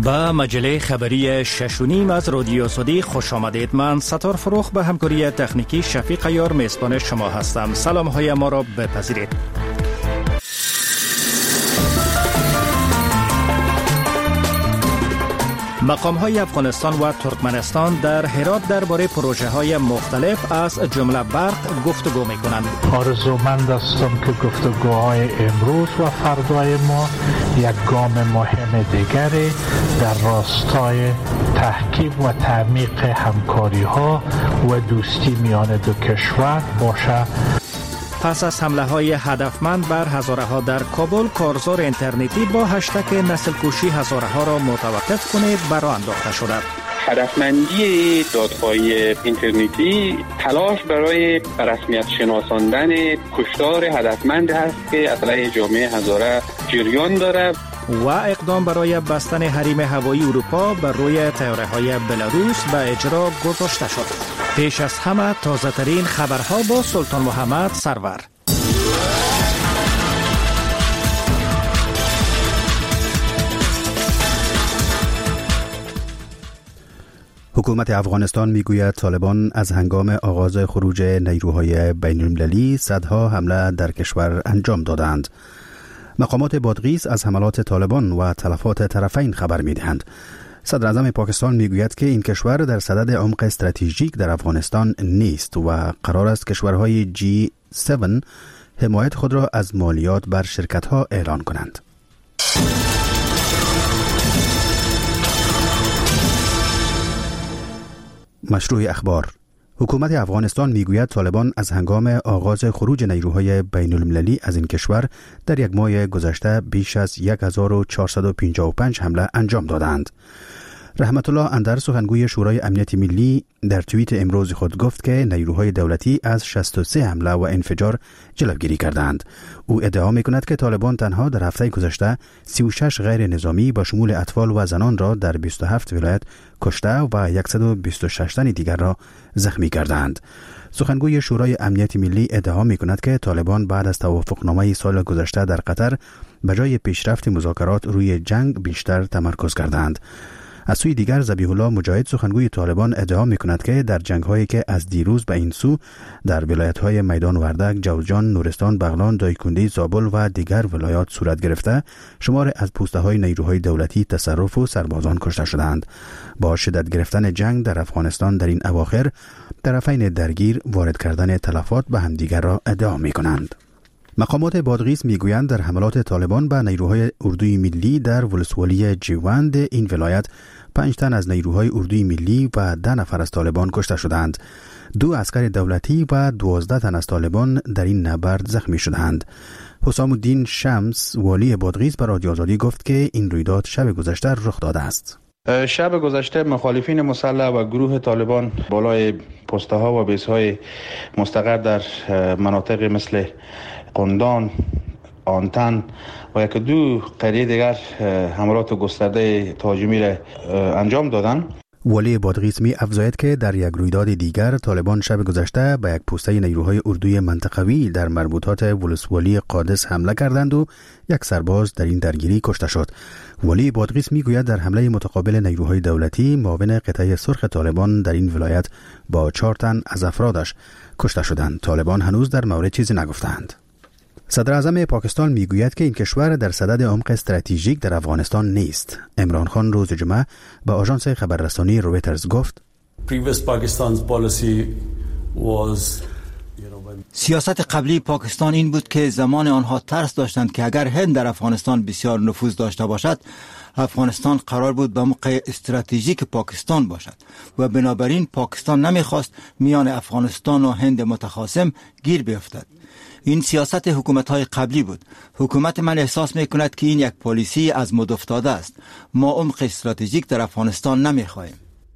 به مجله خبری 6:30 از رادیو صدی خوش آمدید. من ستار فروخ به همکاری تکنیکی شفیق عیار میزبان شما هستم. سلام های ما را بپذیرید. مقام‌های افغانستان و ترکمنستان در هرات درباره پروژه‌های مختلف از جمله برق گفتگو می‌کنند. آرزومند هستم که گفتگوهای امروز و فردای ما یک گام مهم دیگری در راستای تحکیم و تعمیق همکاری‌ها و دوستی میان دو کشور باشد. پس از حمله‌های هدفمند بر هزاره‌ها در کابل، کارزار اینترنتی با هشتگ نسل کشی هزاره‌ها را متوقف کنید برآ انداخته شده. هدفمندی داده‌های اینترنتی تلاش برای رسمیت شناساندن کشتار هدفمند است که علیه جامعه هزاره جریان دارد و اقدام برای بستن حریم هوایی اروپا بر روی طیاره‌های بلاروس به اجرا گذاشته شد. پیش از همه تازه ترین خبرها با سلطان محمد سرور. حکومت افغانستان میگوید طالبان از هنگام آغاز خروج نیروهای بین‌المللی صدها حمله در کشور انجام دادند. مقامات بادغیس از حملات طالبان و تلفات طرفین خبر میدهند. صدر اعظم پاکستان میگوید که این کشور در صدد عمق استراتژیک در افغانستان نیست و قرار است کشورهای G7 حمایت خود را از مالیات بر شرکت‌ها اعلان کنند. مشروع اخبار. حکومت افغانستان میگوید طالبان از هنگام آغاز خروج نیروهای بین المللی از این کشور در یک ماه گذشته بیش از 1455 حمله انجام دادند. رحمت الله اندر، سخنگوی شورای امنیت ملی، در توییت امروز خود گفت که نیروهای دولتی از 63 حمله و انفجار جلوگیری کردند. او ادعا می‌کند که طالبان تنها در هفته گذشته 36 غیر نظامی با شمول اطفال و زنان را در 27 ولایت کشته و 126 تن دیگر را زخمی کردند. سخنگوی شورای امنیت ملی ادعا می‌کند که طالبان بعد از توافقنامه سال گذشته در قطر به جای پیشرفت مذاکرات روی جنگ بیشتر تمرکز کردند. از سوی دیگر ذبیح الله مجاهد، سخنگوی طالبان، ادعا می‌کند که در جنگ‌هایی که از دیروز به این سو در ولایت‌های میدان وردک، جوزجان، نورستان، بغلان، دایکنډی، زابل و دیگر ولایات صورت گرفته، شمار از پوسته‌های نیروهای دولتی تصرف و سربازان کشته شدند. با شدت گرفتن جنگ در افغانستان در این اواخر، طرفین درگیر وارد کردن تلفات به همدیگر را ادعا می‌کنند. مقامات بادغیس میگویند در حملات طالبان به نیروهای اردوی ملی در ولسوالی جیوند این ولایت 5 تن از نیروهای اردوی ملی و 10 نفر از طالبان کشته شدند. 2 عسکر دولتی و 12 تن از طالبان در این نبرد زخمی شدند. حسام الدین شمس، والی بادغیس، به رادیو آزادی گفت که این رویداد شب گذشته رخ داده است. شب گذشته مخالفین مسلح و گروه طالبان بالای پست‌ها و بیس‌های مستقر در مناطق مثل قندان، آنتن و یک دو قریه دیگر حملات گسترده تهاجمی را انجام دادند. والی بادغیس می افزاید که در یک رویداد دیگر طالبان شب گذشته به یک پوسته نیروهای اردوی منطقوی در مربوطات ولسوالی قادس حمله کردند و یک سرباز در این درگیری کشته شد. والی بادغیس می گوید در حمله متقابل نیروهای دولتی، معاون قطعه سرخ طالبان در این ولایت با 4 تن از افرادش کشته شدند. طالبان هنوز در مورد چیزی نگفتند. صدر اعظم پاکستان میگوید که این کشور در صدد عمق استراتژیک در افغانستان نیست. عمران خان روز جمعه به آژانس خبررسانی رویترز گفت: سیاست قبلی پاکستان این بود که زمان آنها ترس داشتند که اگر هند در افغانستان بسیار نفوذ داشته باشد، افغانستان قرار بود به موقع استراتژیک پاکستان باشد و بنابراین پاکستان نمیخواست میان افغانستان و هند متخاصم گیر بیفتد. این سیاست حکومت‌های قبلی بود. حکومت من احساس می‌کند که این یک پالیسی از مد افتاده است. ما عمق استراتژیک در افغانستان نمی‌خواهیم.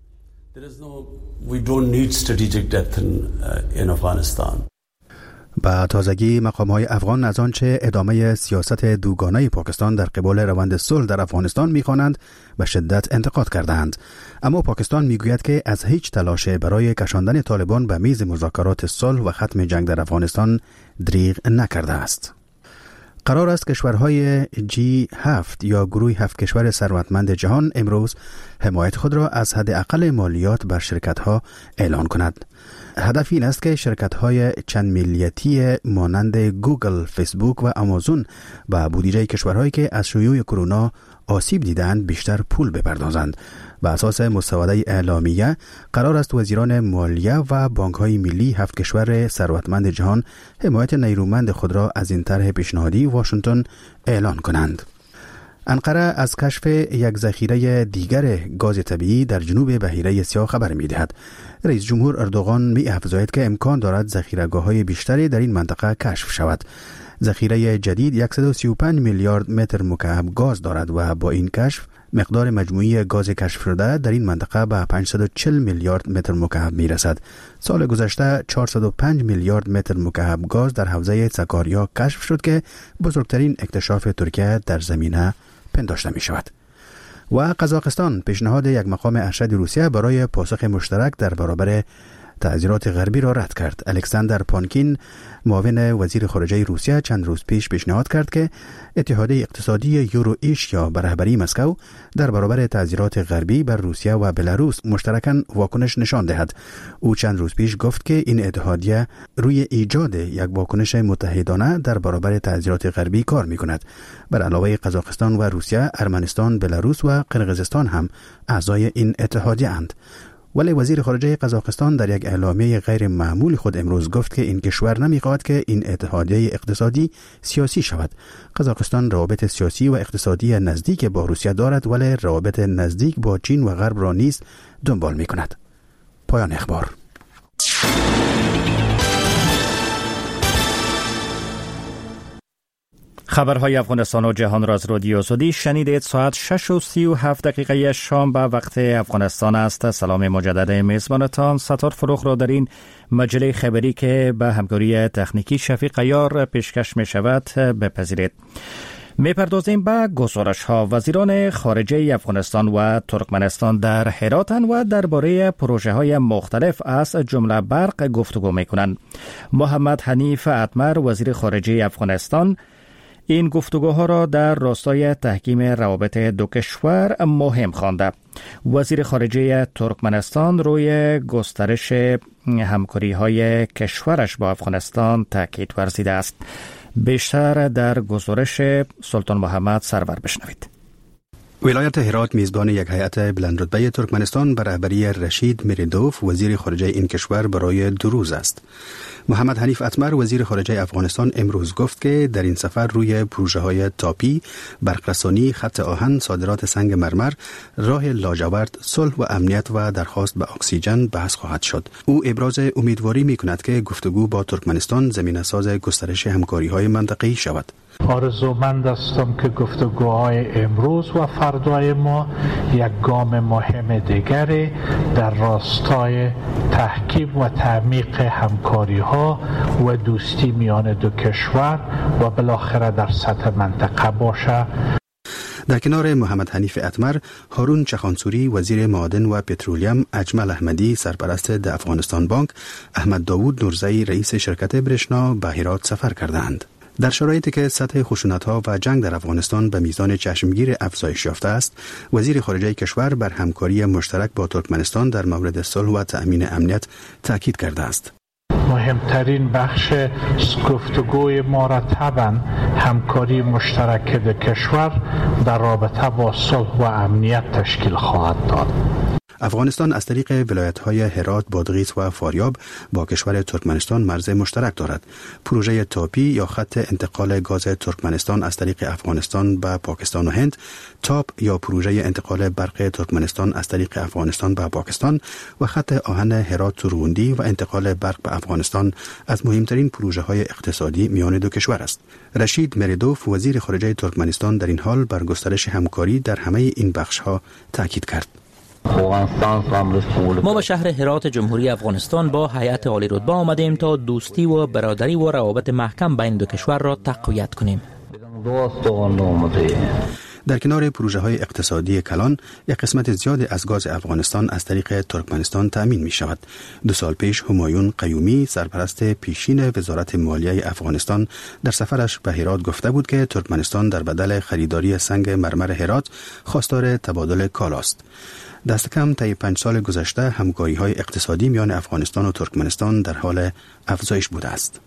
با تازگی مقام‌های افغان از آنچه ادامه سیاست دوگانه پاکستان در قبال روند صلح در افغانستان می‌خوانند به شدت انتقاد کردند. اما پاکستان میگوید که از هیچ تلاش برای کشاندن طالبان به میز مذاکرات صلح و ختم جنگ در افغانستان دریغ نکرده است. قرار است کشورهای G7 یا گروه 7 کشور ثروتمند جهان امروز حمایت خود را از حداقل مالیات بر شرکت‌ها اعلان کند. هدف این است که شرکت‌های چند ملیتی مانند گوگل، فیسبوک و آمازون به بودجه کشورهایی که از شیوع کرونا آسیب دیدند بیشتر پول بپردازند. بر اساس مسوده اعلامیه قرار است وزیران مالیه و بانک‌های ملی 7 کشور ثروتمند جهان حمایت نیرومند خود را از این طرح پیشنهادی واشنگتن اعلان کنند. انقره از کشف یک ذخیره دیگر گاز طبیعی در جنوب بحیره سیاه خبر می‌دهد. رئیس جمهور اردوغان می‌افزاید که امکان دارد ذخیره‌گاه‌های بیشتری در این منطقه کشف شود. ذخیره جدید 135 میلیارد متر مکعب گاز دارد و با این کشف مقدار مجموعی گاز کشف شده در این منطقه به 540 میلیارد متر مکعب میرسد. سال گذشته 405 میلیارد متر مکعب گاز در حوزه سکاریا کشف شد که بزرگترین اکتشاف ترکیه در زمینه پنداشته می شود. و قزاقستان پیشنهاد یک مقام ارشد روسیه برای پاسخ مشترک در برابر تعذیرات غربی را رد کرد. الکساندر پانکین معاون وزیر خارجه روسیه چند روز پیش پیشنهاد کرد که اتحادیه اقتصادی یورو ایشیا به رهبری مسکو در برابر تعذیرات غربی بر روسیه و بلاروس مشترکاً واکنش نشان دهد. او چند روز پیش گفت که این اتحادیه روی ایجاد یک واکنش متحدانه در برابر تعذیرات غربی کار می‌کند. بر علاوه قزاقستان و روسیه، ارمنستان، بلاروس و قرقیزستان هم اعضای این اتحادیه اند. ولی وزیر خارجه قزاقستان در یک اعلامیه غیر معمول خود امروز گفت که این کشور نمی‌خواهد که این اتحادیه اقتصادی سیاسی شود. قزاقستان روابط سیاسی و اقتصادی نزدیک با روسیه دارد ولی روابط نزدیک با چین و غرب را نیز دنبال می‌کند. پایان اخبار. خبرهای افغانستان و جهان را از رادیو آزادی شنیدید. ساعت 6:37 شام به وقت افغانستان است. سلام مجدد میزبانتان ستار فروغ را در این مجله خبری که به همکاری تکنیکی شفیق عیار پیشکش می شود بپذیرید. میپردازیم به گزارش ها. وزیران خارجه افغانستان و ترکمنستان در هراتن و درباره پروژه های مختلف از جمله برق گفتگو می کنند. محمد حنیف اتمر وزیر خارجه افغانستان این گفتگوها را در راستای تحکیم روابط دو کشور مهم خوانده. وزیر خارجه ترکمنستان روی گسترش همکاری های کشورش با افغانستان تاکید ورزیده است. بیشتر در گزارش سلطان محمد سرور بشنوید. ولایت هرات میزبان یک هیئت بلندرتبه ترکمنستان به رهبری رشید میردوف وزیر خارجه این کشور برای 2 روز است. محمد حنیف اتمر وزیر خارجه افغانستان امروز گفت که در این سفر روی پروژه‌های تاپی، برقرسانی، خط آهن، صادرات سنگ مرمر، راه لاجورد، صلح و امنیت و درخواست به اکسیژن بحث خواهد شد. او ابراز امیدواری می‌کند که گفتگو با ترکمنستان زمینه‌ساز گسترش همکاری‌های منطقه‌ای شود. آرزومند هستم که گفتگوهای امروز و فردای ما یک گام مهم دیگری در راستای تحکیم و تعمیق همکاری‌ها و دوستی میان دو کشور و بالاخره در سطح منطقه باشه. در کنار محمد حنیف اتمر، هارون چخانسوری وزیر معادن و پترولیم، اجمل احمدی سرپرست د افغانستان بانک، احمد داوود نورزئی رئیس شرکت برشنا به هرات سفر کردند. در شرایطی که سطح خشونت‌ها و جنگ در افغانستان به میزان چشمگیر افزایش یافته است، وزیر خارجه کشور بر همکاری مشترک با ترکمنستان در مورد صلح و تأمین امنیت تاکید کرده است. مهمترین بخش گفتگوی ما را طبعاً همکاری مشترک دو کشور در رابطه با صلح و امنیت تشکیل خواهد داد. افغانستان از طریق ولایت‌های هرات، بادغیس و فاریاب با کشور ترکمنستان مرز مشترک دارد. پروژه تاپی یا خط انتقال گاز ترکمنستان از طریق افغانستان به پاکستان و هند، تاپ یا پروژه انتقال برق ترکمنستان از طریق افغانستان به پاکستان و خط آهن هرات تروندی و انتقال برق به افغانستان از مهمترین پروژه‌های اقتصادی میان دو کشور است. رشید میردوف وزیر خارجه ترکمنستان در این حال بر گسترش همکاری در همه این بخش‌ها تاکید کرد. ما به شهر هرات جمهوری افغانستان با هیئت عالی رتبه آمدیم تا دوستی و برادری و روابط محکم بین دو کشور را تقویت کنیم. در کنار پروژه های اقتصادی کلان، یک قسمت زیاد از گاز افغانستان از طریق ترکمنستان تأمین می شود. 2 سال پیش همایون قیومی، سرپرست پیشین وزارت مالیه افغانستان، در سفرش به هرات گفته بود که ترکمنستان در بدل خریداری سنگ مرمر هرات خواستار تبادل کالاست. دست کم طی 5 سال گذشته همکاری های اقتصادی میان افغانستان و ترکمنستان در حال افزایش بوده است.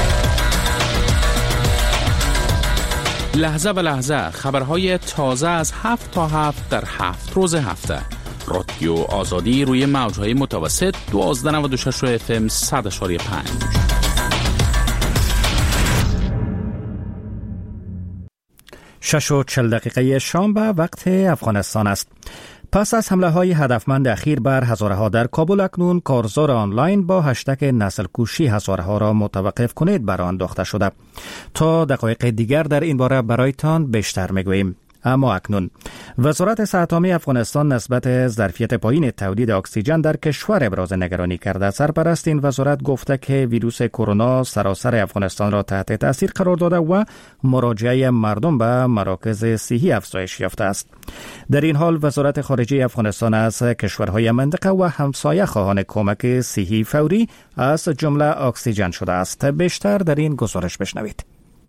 لحظه به لحظه خبرهای تازه از 7 تا 7 در 7 روز هفته. رادیو آزادی روی موجهای متوسط 1296 FM 100.5. 6:40 شام به وقت افغانستان است. پس از حمله های هدفمند اخیر بر هزاره‌ها در کابل، اکنون کارزار آنلاین با هشتگ نسل کشی هزاره‌ها را متوقف کنید بر آن انداخته شده. تا دقایق دیگر در این باره برایتان بیشتر میگوییم. اما اکنون وزارت صحت عامه افغانستان نسبت ظرفیت پایین تولید اکسیژن در کشور ابراز نگرانی کرده. سرپرست این وزارت گفته که ویروس کرونا سراسر افغانستان را تحت تاثیر قرار داده و مراجعه مردم به مراکز صحی افزایش یافته است. در این حال وزارت خارجه افغانستان از کشورهای منطقه و همسایه خواهان کمک صحی فوری از جمله اکسیژن شده است. بیشتر در این گزارش بشنوید.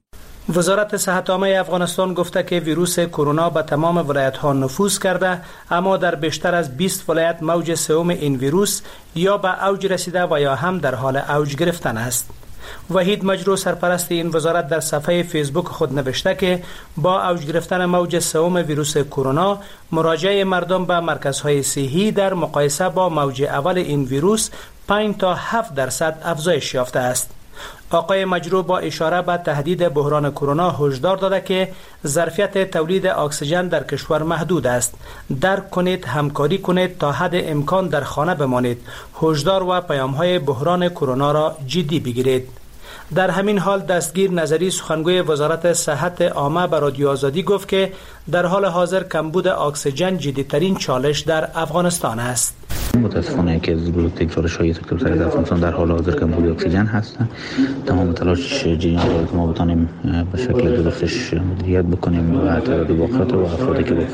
وزارت صحت عامه افغانستان گفته که ویروس کرونا به تمام ولایت‌ها نفوذ کرده، اما در بیشتر از 20 ولایت موج سوم این ویروس یا به اوج رسیده و یا هم در حال اوج گرفتن است. وحید مجروح، سرپرست این وزارت، در صفحه فیسبوک خود نوشته که با اوج گرفتن موج سوم ویروس کرونا، مراجعه مردم به مرکزهای صحی در مقایسه با موج اول این ویروس 5 تا 7% افزایش یافته است. آقای مجروح با اشاره به تهدید بحران کرونا هشدار داده که ظرفیت تولید اکسیژن در کشور محدود است. درک کنید، همکاری کنید، تا حد امکان در خانه بمانید. هشدار و پیام‌های بحران کرونا را جدی بگیرید. در همین حال دستگیر نظری، سخنگوی وزارت صحت عامه، به رادیو آزادی گفت که در حال حاضر کمبود اکسیژن جدی‌ترین چالش در افغانستان است. متاسفانه که از بزرگترین چالش‌های سکتور در افغانستان در حال حاضر کمبود اکسیژن هستند. تمام تلاش جدی داریم که ما بتونیم به شکل درستش مدیریت بکنیم و تعداد واقعات و افرادی که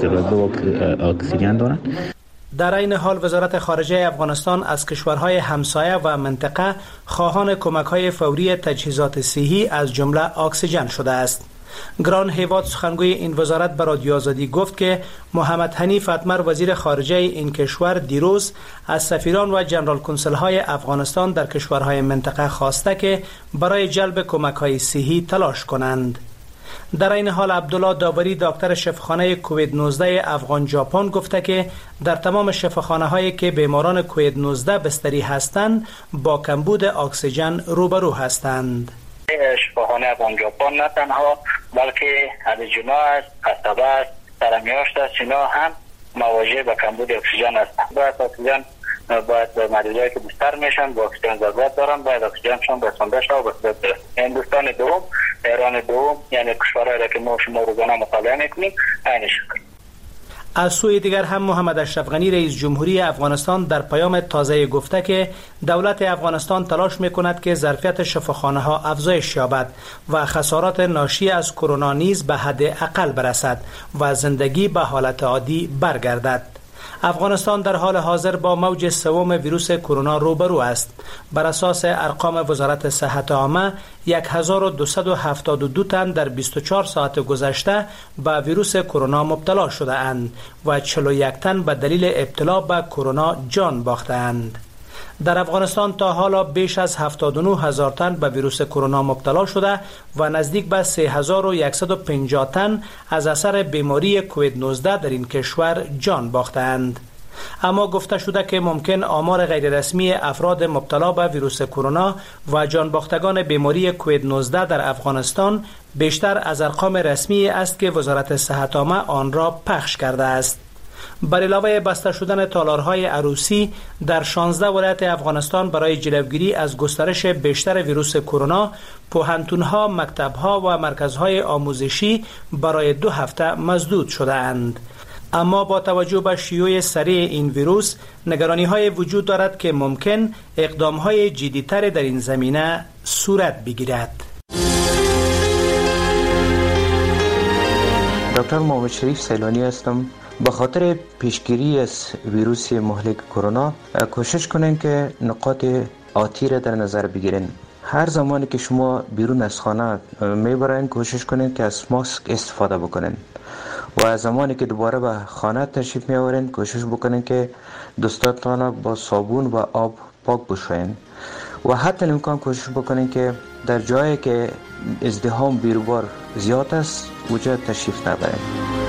به اکسیژن دارند. در این حال وزارت خارجه افغانستان از کشورهای همسایه و منطقه خواهان کمک‌های فوری تجهیزات صحی از جمله اکسیژن شده است. گران هیواد، سخنگوی این وزارت، به رادیو آزادی گفت که محمد حنیف اتمر، وزیر خارجه این کشور، دیروز از سفیران و جنرال کنسول‌های افغانستان در کشورهای منطقه خواسته که برای جلب کمک‌های صحی تلاش کنند. در این حال عبدالله داوری، دکتر شفاخانه کووید 19 افغان ژاپن، گفته که در تمام شفاخانه‌هایی که بیماران کووید 19 بستری هستند با کمبود اکسیژن روبرو هستند. شفاخانه افغان ژاپن نه تنها بلکه ادجما است، قصبه است، سرمیاشت است، اینا هم مواجه با کمبود اکسیژن هستند. باید اکسیژن به مریضایی که بستر میشن با اکسیژن ضرورت دارن، باید اکسیژنشون رسانده شه و به صورت درست. هندوستان دوم، ایران دوم، یعنی کشورهایی که ما شما روزانه مطالعه میکنیم این شکل. از سوی دیگر هم محمد اشرف غنی، رئیس جمهوری افغانستان، در پیام تازه گفته که دولت افغانستان تلاش میکند که ظرفیت شفاخانه ها افزایش یابد و خسارات ناشی از کرونا نیز به حد اقل برسد و زندگی به حالت عادی برگردد. افغانستان در حال حاضر با موج سوم ویروس کرونا روبرو است. بر اساس ارقام وزارت صحت عامه 1272 تن در 24 ساعت گذشته به ویروس کرونا مبتلا شده اند و 41 تن به دلیل ابتلا به کرونا جان باخته اند. در افغانستان تا حالا بیش از 79,000 تن به ویروس کرونا مبتلا شده و نزدیک به 3150 تن از اثر بیماری کووید 19 در این کشور جان باختند. اما گفته شده که ممکن آمار غیررسمی افراد مبتلا به ویروس کرونا و جان باختگان بیماری کووید 19 در افغانستان بیشتر از ارقام رسمی است که وزارت صحت عامه آن را پخش کرده است. بر علاوه بسته شدن تالارهای عروسی در 16 ولایت افغانستان برای جلوگیری از گسترش بیشتر ویروس کرونا، پوهنتون‌ها، مکتب‌ها و مرکزهای آموزشی برای 2 هفته مسدود شده اند. اما با توجه به شیوع سریع این ویروس، نگرانی‌های وجود دارد که ممکن اقدام‌های جدی‌تر در این زمینه صورت بگیرد. دکتر محمد شریف سیلانی هستم. به خاطر پیشگیری از ویروس مهلک کرونا کوشش کنین که نقاط آتی را در نظر بگیرین. هر زمانی که شما بیرون از خانه میبرین کوشش کنین که از ماسک استفاده بکنین و زمانی که دوباره به خانه تشریف میآورین کوشش بکنین که دستاتان با صابون و آب پاک بشوین و حتی امکان کوشش بکنین که در جایی که ازدحام بیروبار زیاد است اونجا تشریف نبرین.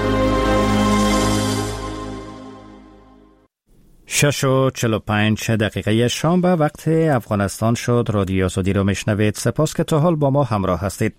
6:45 شام به وقت افغانستان شد. رادیو آزادی رو میشنوید. سپاس که تا حال با ما همراه هستید.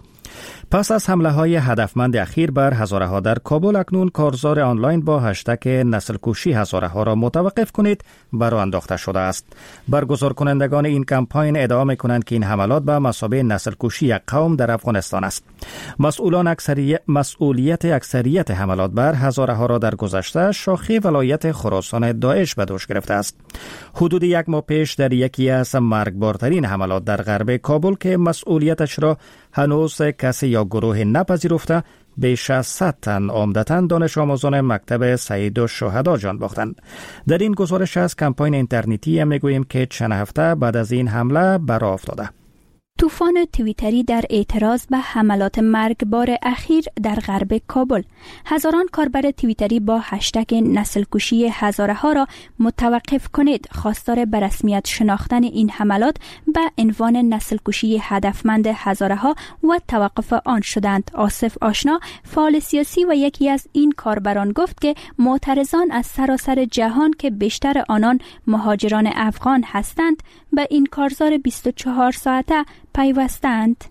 پس از حمله های هدفمند اخیر بر هزاره ها در کابل، اکنون کارزار آنلاین با هشتگ نسل کشی هزاره ها را متوقف کنید برآورد انداخته شده است. برگزار کنندگان این کمپاین ادعا می‌کنند که این حملات به مثابه نسل کشی یک قوم در افغانستان است. مسئولان مسئولیت اکثریت حملات بر هزاره ها را در گذشته شاخه ولایت خراسان داعش به دوش گرفته است. حدود یک ماه پیش در یکی از مرگبارترین حملات در غرب کابل که مسئولیتش را هنوز کسی یا گروه نپذیرفته، بیش از 100 تن عمدتاً دانش آموزان مکتب سید الشهدا جان باختند. در این گزارش از کمپاین اینترنتی میگوییم که چند هفته بعد از این حمله برآ افتاده. طوفان توییتری در اعتراض به حملات مرگبار اخیر در غرب کابل. هزاران کاربر توییتری با هشتگ نسل کشی هزاره ها را متوقف کنید خواستار به رسمیت شناختن این حملات به عنوان نسل کشی هدفمند هزاره ها و توقف آن شدند. آصف آشنا، فعال سیاسی و یکی از این کاربران، گفت که معترضان از سراسر جهان که بیشتر آنان مهاجران افغان هستند به این کارزار 24 ساعته پیوستند.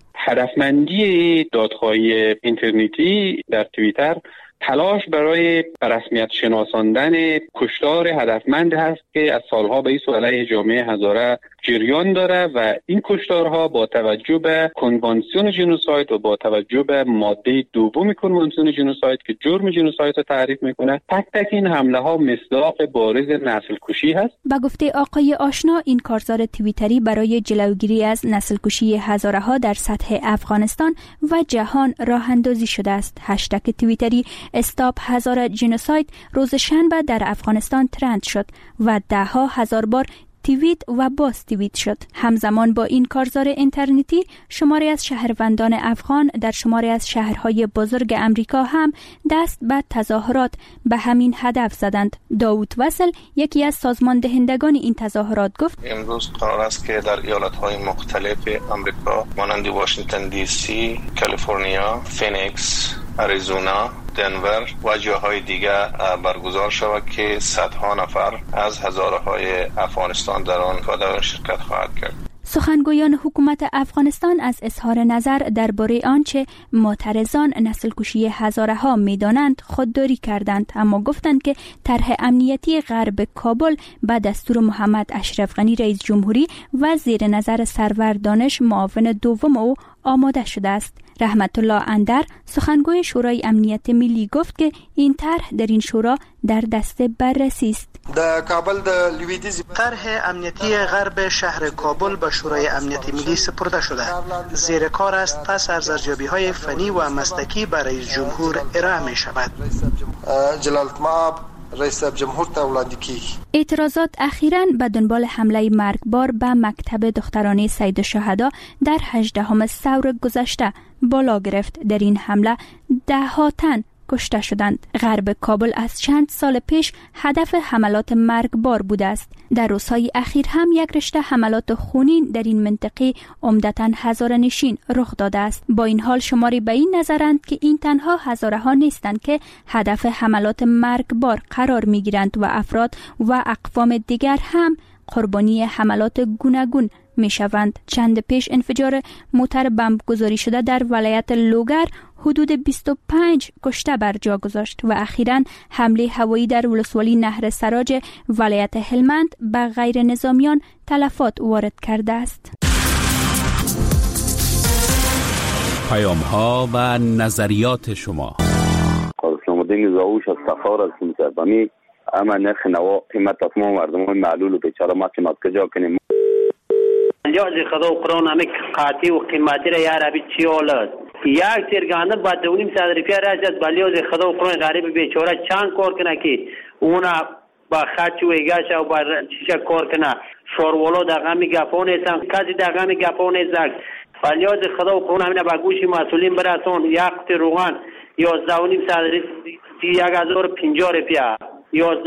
هدفمندی دادخواهی اینترنتی در توییتر تلاش برای رسمیت شناساندن کشتار هدفمند هست که از سالها به این علیه جامعه هزاره جریان داره و این کشتارها با توجه به کنوانسیون جنوساید و با توجه به ماده دوم کنوانسیون جنوساید که جرم جنوساید را تعریف میکنه، تک تک این حمله ها مصداق بارز نسل کشی هست. با گفته آقای آشنا، این کارزار توییتری برای جلوگیری از نسل کشی هزاره ها در سطح افغانستان و جهان راه اندازی شده است. هشتگ توییتری استاپ هزاره جنوساید روز شنبه در افغانستان ترند شد و ده ها هزار بار توییت و باز توییت شد. همزمان با این کارزار اینترنتی شماری از شهروندان افغان در شماری از شهرهای بزرگ امریکا هم دست به تظاهرات به همین هدف زدند. داوود وصل، یکی از سازمان دهندگان این تظاهرات، گفت امروز قرار است که در ایالت‌های مختلف امریکا مانند واشنگتن دی سی، کالیفرنیا، فینیکس، آریزونا، دنور و جاهای دیگر برگزار شود که صدها نفر از هزاره‌های افغانستان در آن شرکت خواهد کرد. سخنگویان حکومت افغانستان از اظهار نظر درباره آنچه معترضان نسل کشی هزاره ها می‌دانند خودداری کردند، اما گفتند که طرح امنیتی غرب کابل به دستور محمد اشرف غنی رئیس جمهوری و زیر نظر سرور دانش معاون دوم او آماده شده است. رحمت الله اندر، سخنگوی شورای امنیت ملی، گفت که این طرح در این شورا در دست بررسی است. در کابل د لویدیز طرح امنیتی غرب شهر کابل به شورای امنیت ملی سپرده شده. زیر کار است پس از ارزیابی‌های فنی و مسلکی برای جمهور ارائه می شود. جلالت مآب رئیس جمهور ته وړاندې کیږي. اعتراضات اخیراً به دنبال حمله مرگبار به مکتب دخترانه سید الشهدا در 18 ثور گذشته بالا گرفت. در این حمله 10 تن کشته شدند. غرب کابل از چند سال پیش هدف حملات مرگبار بوده است. در روزهای اخیر هم یک رشته حملات خونین در این منطقه عمدتاً هزاره نشین رخ داده است. با این حال شماری به این نظرند که این تنها هزاره ها نیستند که هدف حملات مرگبار قرار می گیرند و افراد و اقوام دیگر هم قربانی حملات گوناگون می شوند. چند پیش انفجار موتر بمب گذاری شده در ولایت لوگر حدود 25 کشته بر جا گذاشت و اخیراً حمله هوایی در ولسوالی نهر سراج ولایت هلمند به غیر نظامیان تلفات وارد کرده است. پیام ها و نظریات شما. اسلام الدین زاوش از تخار از مصربانی. اما نرخ نوا قیمت تمام مردمان معلول و بیچاره ما که کجا کنیم. جاز خدا و قرآن همه قاطی و قیمتی را یار ابی چی اولاد یک ترگانه با 2.5 روپیه راجت بالیاز خدا و قرآن غریب بیچاره چند کار کنه که اونا با خچ و ایگاش و با چیشه کار کنه. شورولو دقیقه گفا نیستن، کسی دقیقه گفا نیستن. بالیاز خدا و قرآن همینه با گوشی مسئولین برسون. یک قطع روغن 11.5 1050 روپیه، 11.5 12.5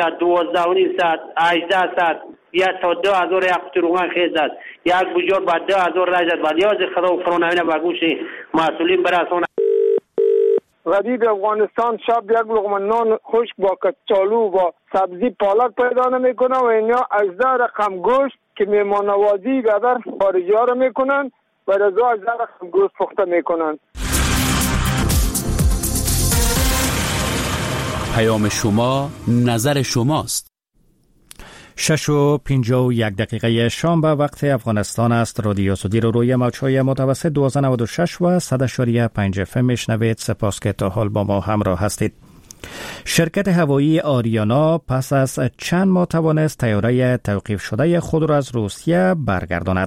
18 یا تا 2000 یک قطع روغن خیز است. یک بجور با 2000 راجت بالیاز خدا و قرآن همینه با گوشی مسئولین برسون. غریب افغانستان شب یک لقمه نان خشک با کچالو با سبزی پالک پیدا نمیکنه و اینا 18 رقم گوشت که میمانوازی بدر خارجی ها رو میکنن و رضا 18 رقم گوشت پخته میکنن. پیام شما نظر شماست. 6:51 شام به وقت افغانستان است. رادیو آزادی رو روی موج‌های متوسط 1296 و 100.5 FM میشنوید. سپاس که تا حال با ما همراه هستید. شرکت هوایی آریانا پس از چند ماه توانست طیاره توقیف شده خود را از روسیه برگرداند.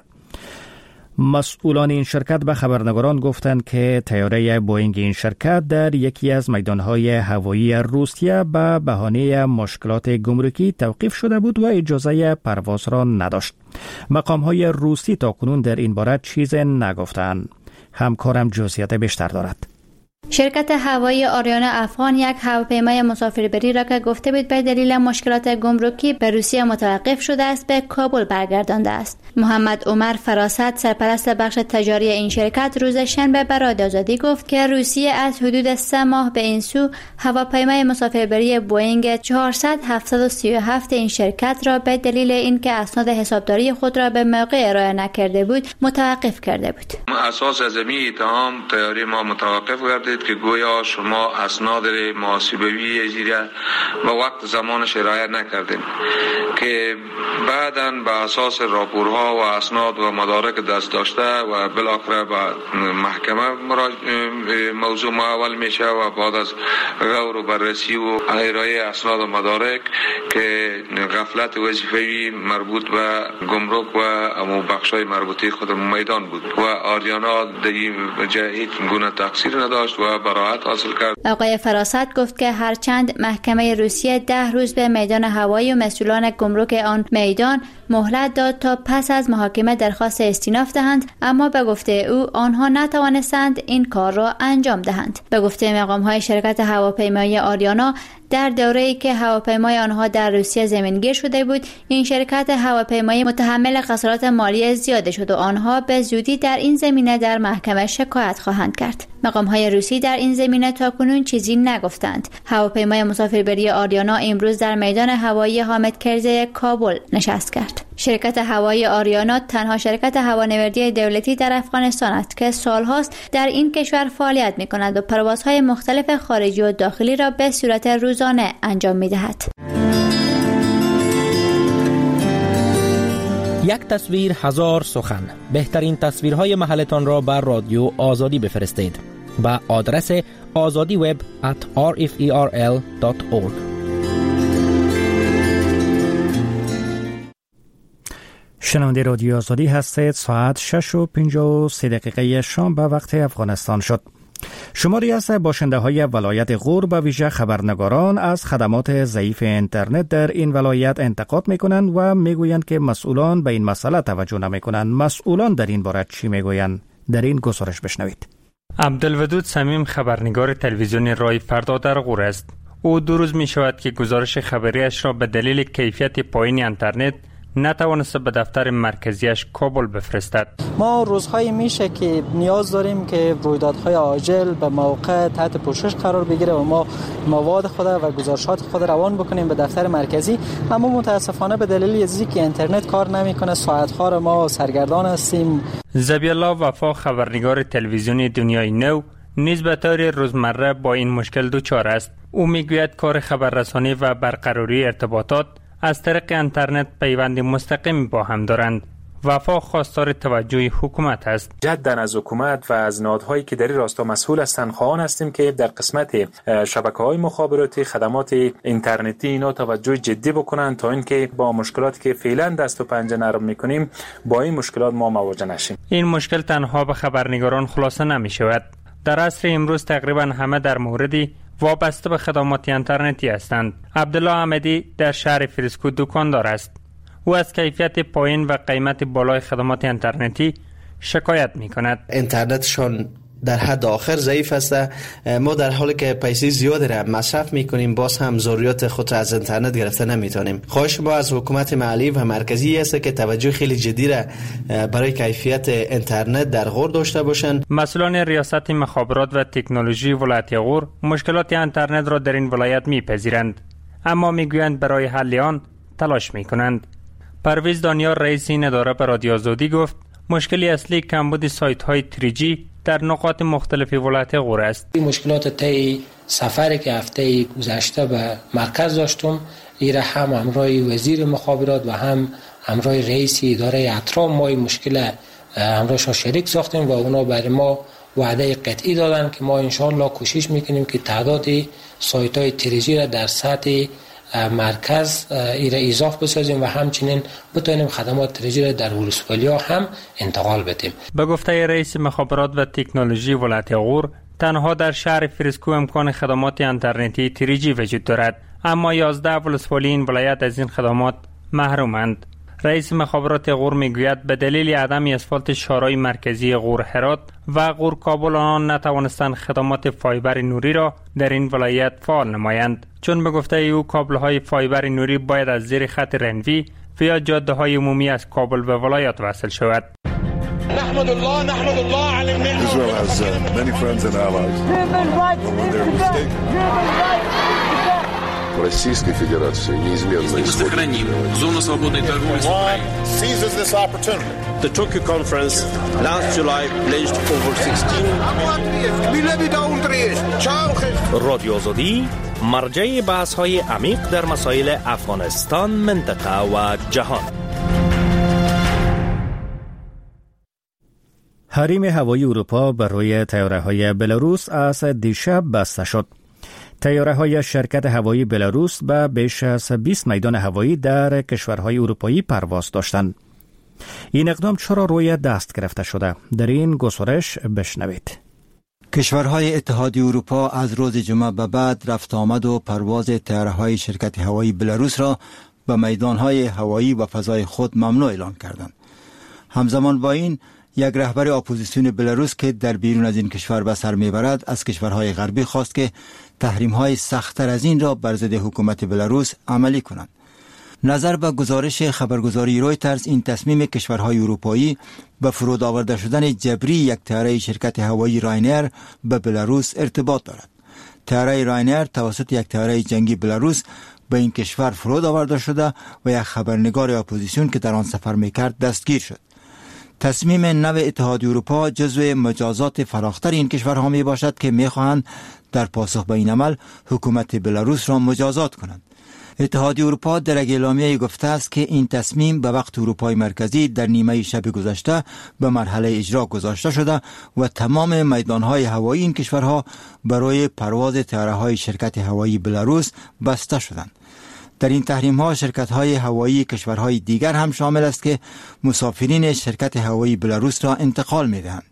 مسئولان این شرکت به خبرنگاران گفتند که طیاره بوئینگ این شرکت در یکی از میدانهای هوایی روسیه به بهانه مشکلات گمرکی توقیف شده بود و اجازه پرواز را نداشت. مقام‌های روسی تاکنون در این باره چیز نگفتند. همکارم جزئیات بیشتر دارد. شرکت هوایی آریانا افغان یک هواپیمای مسافربری را که گفته بود به دلیل مشکلات گمرکی به روسیه متوقف شده است به کابل برگردانده است. محمد عمر فراست سرپرست بخش تجاری این شرکت روز شنبه به رادیو آزادی گفت که روسیه از حدود 3 ماه به این سو هواپیمای مسافربری بوئینگ 437 این شرکت را به دلیل اینکه اسناد حسابداری خود را به موقع ارائه نکرده بود متوقف کرده بود. اساس از این اتهام طیاره ما متوقف گردید که گویا شما اسناد محاسبوی اجرا به وقت زمانش ارائه نکردین که بعداً به اساس راپورها و اسناد و مدارک دست داشته و بالاخره به محکمه موضوع محول میشه و بعد از غور و بررسی و ارائه اسناد و مدارک که غفلت وظیفه‌ای مربوط به گمرک و امو بخشای مربوطه خود میدان بود و آریانا در این هیچ گونه تقصیر نداشت و براءت حاصل کرد. آقای فراست گفت که هرچند محکمه روسیه 10 روز به میدان هوایی و مسئولان گمرک آن میدان مهلت داد تا پس از محاکمه درخواست استیناف دهند، اما به گفته او آنها نتوانستند این کار را انجام دهند. به گفته مقام‌های شرکت هواپیمایی آریانا در دوره‌ای که هواپیمای آنها در روسیه زمینگیر شده بود، این شرکت هواپیمایی متحمل خسارات مالی زیاده شد و آنها به زودی در این زمینه در محکمه شکایت خواهند کرد. مقام‌های روسی در این زمینه تاکنون چیزی نگفتند. هواپیمای مسافربری آریانا امروز در میدان هوایی حامد کرزی کابل نشست کرد. شرکت هوایی آریانا تنها شرکت هوانوردی دولتی در افغانستان است که سالهاست در این کشور فعالیت می‌کند و پروازهای مختلف خارجی و داخلی را به صورت روزانه انجام می‌دهد. یک تصویر هزار سخن. بهترین تصویرهای محلتان را بر رادیو آزادی بفرستید با آدرس azadiweb@rferl.org. شنونده رادیو آزادی هستید. ساعت 6:53 شام به وقت افغانستان شد. شماری از باشنده های ولایت غور به ویژه خبرنگاران از خدمات ضعیف اینترنت در این ولایت انتقاد میکنند و میگویند که مسئولان به این مسئله توجه نمیکنند. مسئولان در این باره چی میگویند؟ در این گزارش بشنوید. عبدالودود صمیم خبرنگار تلویزیون رای فردا در غور است. او 2 روز می شود که گزارش خبریش را به دلیل کیفیت پایین اینترنت نتوانسته به دفتر مرکزیش کابل بفرستد. ما روزهایی میشه که نیاز داریم که رویدادهای عاجل به موقع تحت پوشش قرار بگیره و ما مواد خود و گزارشات خود روان بکنیم به دفتر مرکزی، اما متاسفانه به دلیل که اینترنت کار نمیکنه ساعت‌ها را ما سرگردان هستیم. ذبیح الله وفا خبرنگار تلویزیون دنیای نو نیز به طور روزمره با این مشکل دچار است. او میگوید کار خبررسانی و برقراری ارتباطات از طریق اینترنت پیوند مستقیم با هم دارند. وفا خواستار توجه حکومت است. جداً از حکومت و از نهادهایی که در این راستا مسئول هستند خواهان هستیم که در قسمت شبکه‌های مخابراتی، خدمات اینترنتی اینا توجه جدی بکنن تا اینکه با مشکلاتی که فعلا دست و پنجه نرم میکنیم با این مشکلات ما مواجه نشیم. این مشکل تنها به خبرنگاران خلاصه نمی شود. در عصر امروز تقریبا همه در موردی وابسته به خدمات اینترنتی هستند. عبدالله احمدی در شهر فریسکو دکاندار است. او از کیفیت پایین و قیمت بالای خدمات اینترنتی شکایت می کند. اینترنتشان در حد آخر ضعیف است. ما در حالی که پیسه زیادی را مصرف میکنیم باز هم ضروریات خود را از اینترنت گرفته نمیتونیم. خواهش ما از حکومت محلی و مرکزی است که توجه خیلی جدی را برای کیفیت اینترنت در غور داشته باشند. مسئولان ریاست مخابرات و تکنولوژی ولایت غور مشکلات اینترنت را در این ولایت میپذیرند، اما میگویند برای حل آن تلاش میکنند. پرویز دانیار رئیس این اداره به رادیو آزادی گفت مشکلی اصلی کمبود سایت های 3G در نقاط مختلف ولایت غور است. این مشکلات طی سفری که هفته گذشته به مرکز داشتم، ایره هم همراه وزیر مخابرات و هم همراه رئیس اداره اطراف ما این مشکل همراهشان شریک ساختیم و اونا برای ما وعده قطعی دادن که ما انشاءالله کوشش میکنیم که تعداد سایت های 3G را در سطح مرکز ایره اضافه بسازیم و همچنین بتونیم خدمات 3G را در ولسوالی‌ها هم انتقال بدیم. به گفته رئیس مخابرات و تکنولوژی ولایت غور، تنها در شهر فریسکو امکان خدمات اینترنتی 3G وجود دارد، اما 11 ولسوالی این ولایت از این خدمات محرومند. رئیس مخابرات غور میگوید به دلیل عدم اسفالت شهرهای مرکزی غور هرات و غور کابل آنان نتوانستند خدمات فایبر نوری را در این ولایت فعال نمایند، چون به گفته او کابل‌های فایبر نوری باید از زیر خط رنوی و یا جاده‌های عمومی از کابل به ولایت وصل شود. نحمد الله على النعمة. Israel has many friends and allies. Российской Федерации неизменно сохраним зону свободной торговли с Украиной. Seizes this opportunity. The Tokyo conference last July pledged over 16 رادیو آزادی مرجع بحث‌های عمیق در مسائل افغانستان، منطقه و جهان. حریم هوایی اروپا بر روی طیاره‌های بلاروس از دیشب بسته شد. طیاره‌های شرکت هوایی بلاروس به بیش از 20 میدان هوایی در کشورهای اروپایی پرواز داشتند. این اقدام چرا روی دست گرفته شده؟ در این گزارش بشنوید. کشورهای اتحادیه اروپا از روز جمعه به بعد رفت آمد و پرواز طیاره‌های شرکت هوایی بلاروس را به میدانهای هوایی و فضای خود ممنوع اعلام کردند. همزمان با این یک رهبر اپوزیسیون بلاروس که در بیرون از این کشور به سر میبرد از کشورهای غربی خواست که تحریم‌های سخت‌تر از این را بر ضد حکومت بلاروس عملی کنند. نظر به گزارش خبرگزاری رویترز، این تصمیم کشورهای اروپایی به فرود آورده شدن جبری یک طیاره شرکت هوایی راینر به بلاروس ارتباط دارد. طیاره راینر توسط یک طیاره جنگی بلاروس به این کشور فرود آورده شده و یک خبرنگار اپوزیسیون که در آن سفر میکرد دستگیر شد. تصمیم نو اتحادیه اروپا جزو مجازات فراختر این کشورها می باشد که می خواهند در پاسخ به این عمل حکومت بلاروس را مجازات کنند. اتحادیه اروپا در یک اعلامیه گفته است که این تصمیم به وقت اروپای مرکزی در نیمه شب گذشته به مرحله اجرا گذاشته شده و تمام میدانهای هوایی این کشورها برای پرواز طیاره‌های شرکت هوایی بلاروس بسته شدند. در این تحریم ها شرکت های هوایی کشورهای دیگر هم شامل است که مسافرین شرکت هوایی بلاروس را انتقال می دهند.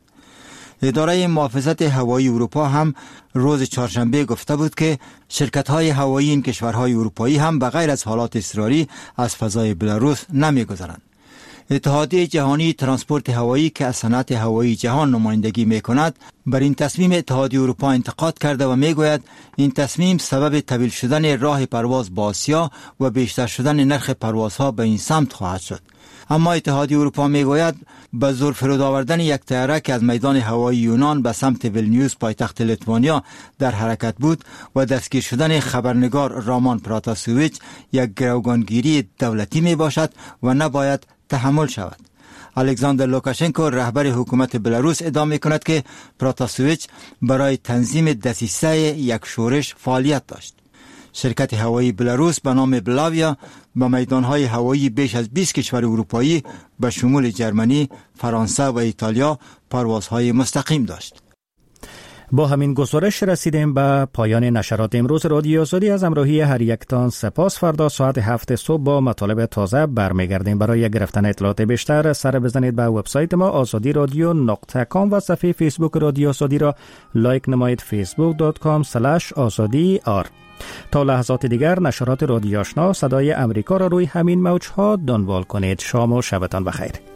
اداره محافظت هوایی اروپا هم روز چهارشنبه گفته بود که شرکت های هوایی این کشورهای اروپایی هم بغیر از حالات اضطراری از فضای بلاروس نمی گذرند. اتحادیه جهانی ترانسپورت هوایی که از صنعت هوایی جهان نمایندگی می کند بر این تصمیم اتحادیه اروپا انتقاد کرده و می گوید این تصمیم سبب طویل شدن راه پرواز به آسیا و بیشتر شدن نرخ پروازها به این سمت خواهد شد. اما اتحادیه اروپا می گوید به زور فرود آوردن یک طیاره که از میدان هوایی یونان به سمت ویلنیوس پایتخت لیتوانیا در حرکت بود و دستگیر شدن خبرنگار رامان پراتاسویچ یک گروگانگیری دولتی می باشد و نباید تحمل شود. الکساندر لوکاشنکو رهبر حکومت بلاروس ادعا می‌کند که پراتاسویچ برای تنظیم دسیسه یک شورش فعالیت داشت. شرکت هوایی بلاروس به نام بلاویا به میدانهای هوایی بیش از 20 کشور اروپایی به شمول جرمنی، فرانسه و ایتالیا پروازهای مستقیم داشت. با همین گزارش رسیدیم به پایان نشرات امروز رادیو آزادی. از همراهی هر یکتان سپاس. فردا ساعت 7 صبح با مطالب تازه برمیگردیم. برای گرفتن اطلاعات بیشتر سر بزنید به وبسایت ما azadiradyo.com و صفحه فیسبوک رادیو آزادی را لایک نمایید facebook.com/azadi. تا لحظات دیگر نشرات رادیو آشنا صدای امریکا را روی همین موج‌ها دنبال کنید. شام و شبتان بخیر.